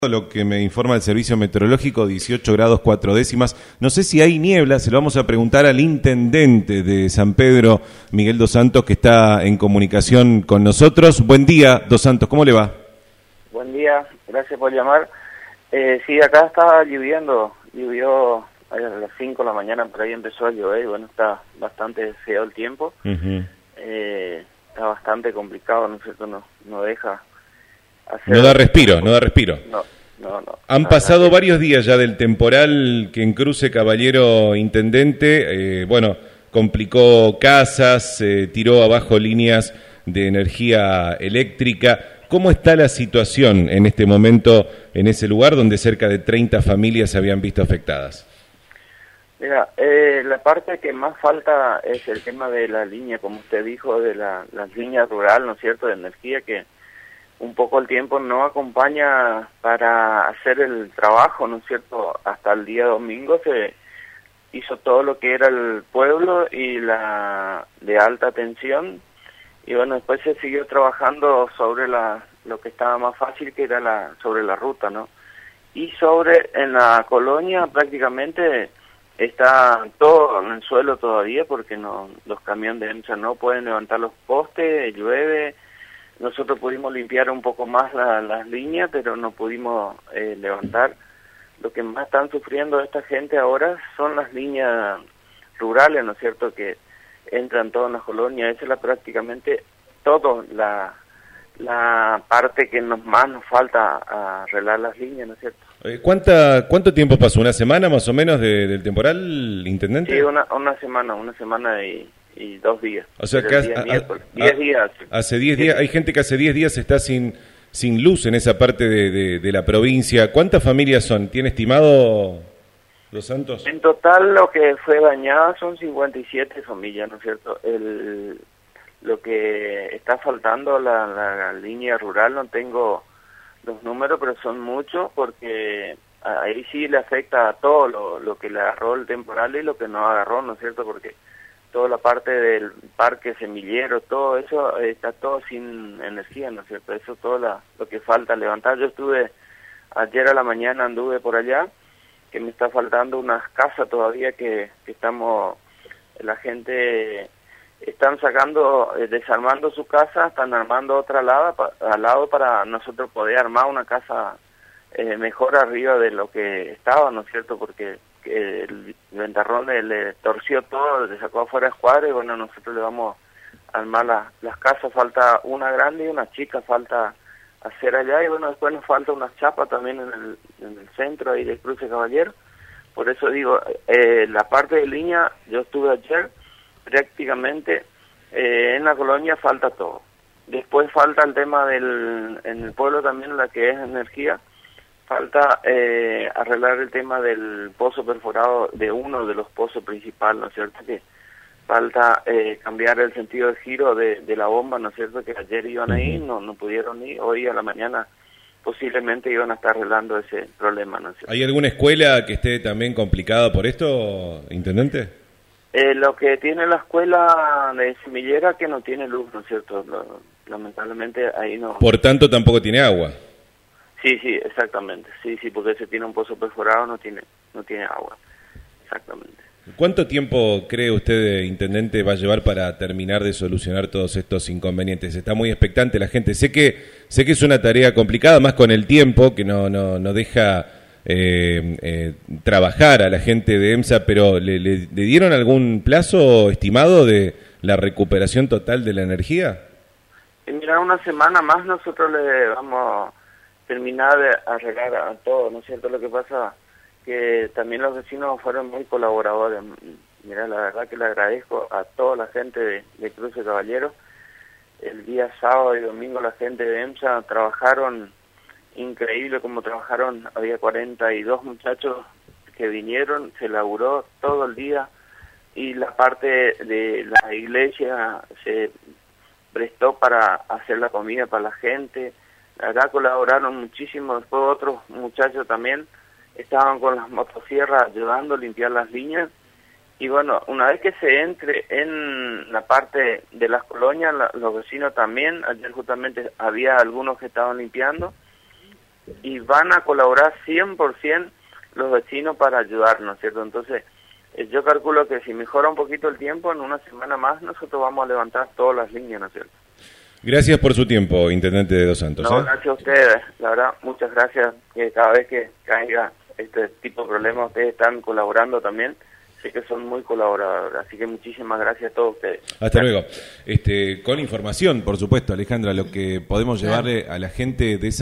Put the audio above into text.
Lo que me informa el servicio meteorológico, 18 grados 4 décimas. No sé si hay niebla, se lo vamos a preguntar al intendente de San Pedro, Miguel Dos Santos, que está en comunicación con nosotros. Buen día, Dos Santos, ¿cómo le va? Buen día, gracias por llamar. Sí, acá estaba lloviendo, llovió a las 5 de la mañana, por ahí empezó a llover, y bueno, está bastante feo el tiempo. Está bastante complicado, ¿no es cierto? No deja hacer... No da respiro. No. Han pasado varios días ya del temporal que en Cruce Caballero, intendente, complicó casas, tiró abajo líneas de energía eléctrica. ¿Cómo está la situación en este momento en ese lugar donde cerca de 30 familias se habían visto afectadas? Mira, la parte que más falta es el tema de la línea, como usted dijo, de las líneas rural, ¿no es cierto?, de energía, que un poco el tiempo no acompaña para hacer el trabajo, ¿no es cierto? Hasta el día domingo se hizo todo lo que era el pueblo y la de alta tensión, y bueno, después se siguió trabajando sobre lo que estaba más fácil, que era sobre la ruta, ¿no? Y en la colonia prácticamente está todo en el suelo todavía, porque los camiones de EMSA no pueden levantar los postes, llueve. Nosotros pudimos limpiar un poco más las líneas, pero no pudimos levantar. Lo que más están sufriendo esta gente ahora son las líneas rurales, ¿no es cierto?, que entran todas en las colonias. Esa es prácticamente todo la parte que más nos falta arreglar las líneas, ¿no es cierto? ¿Cuánto tiempo pasó? ¿Una semana más o menos del temporal, intendente? Sí, una semana y 2 días. O sea, que 10 días. Hace 10 días, hay gente que hace 10 días está sin luz en esa parte de la provincia. ¿Cuántas familias son? ¿Tiene estimado, Dos Santos? En total lo que fue dañada son 57 familias, ¿no es cierto? Lo que está faltando, la línea rural, no tengo los números, pero son muchos, porque ahí sí le afecta a todo lo que le agarró el temporal y lo que no agarró, ¿no es cierto? Porque toda la parte del parque semillero, todo eso está todo sin energía, ¿no es cierto? Eso todo lo que falta levantar. Yo ayer a la mañana anduve por allá, que me está faltando unas casas todavía que la gente están desarmando su casa, están armando otra al lado para nosotros poder armar una casa mejor arriba de lo que estaba, ¿no es cierto? Porque el ventarrón le torció todo, le sacó afuera de escuadra, y bueno, nosotros le vamos a armar las casas. Falta una grande y una chica, falta hacer allá, y bueno, después nos falta una chapa también en el centro ahí de Cruce Caballero. Por eso digo, la parte de línea, yo estuve ayer, prácticamente en la colonia falta todo. Después falta el tema en el pueblo también, la que es energía. Falta arreglar el tema del pozo perforado, de uno de los pozos principales, ¿no es cierto? Que falta cambiar el sentido de giro de la bomba, ¿no es cierto? Que ayer iban ahí, no pudieron ir, hoy a la mañana posiblemente iban a estar arreglando ese problema, ¿no es cierto? ¿Hay alguna escuela que esté también complicada por esto, intendente? Lo que tiene la escuela de Semillera, que no tiene luz, ¿no es cierto? Lamentablemente ahí no... Por tanto, tampoco tiene agua. Sí, exactamente. Sí, porque se tiene un pozo perforado, no tiene agua. Exactamente. ¿Cuánto tiempo cree usted, intendente, va a llevar para terminar de solucionar todos estos inconvenientes? Está muy expectante la gente. Sé que es una tarea complicada, más con el tiempo, que no deja trabajar a la gente de EMSA, pero ¿le dieron algún plazo estimado de la recuperación total de la energía? Mira, una semana más nosotros le vamos terminar de arreglar a todo, ¿no es cierto? Lo que pasa que también los vecinos fueron muy colaboradores. Mira, la verdad que le agradezco a toda la gente de Cruce Caballero. El día sábado y domingo la gente de EMSA trabajaron increíble como trabajaron. Había 42 muchachos que vinieron, se laburó todo el día, y la parte de la iglesia se prestó para hacer la comida para la gente. Acá colaboraron muchísimo. Después otros muchachos también estaban con las motosierras ayudando a limpiar las líneas. Y bueno, una vez que se entre en la parte de las colonias, los vecinos también, ayer justamente había algunos que estaban limpiando, y van a colaborar 100% los vecinos para ayudarnos, ¿cierto? Entonces, yo calculo que si mejora un poquito el tiempo, en una semana más nosotros vamos a levantar todas las líneas, ¿no es cierto? Gracias por su tiempo, Intendente de Dos Santos. No, gracias a ustedes, la verdad, muchas gracias, que cada vez que caiga este tipo de problemas ustedes están colaborando también, sé que son muy colaboradores, así que muchísimas gracias a todos ustedes. Hasta luego. Con información, por supuesto, Alejandra, lo que podemos llevarle a la gente de esa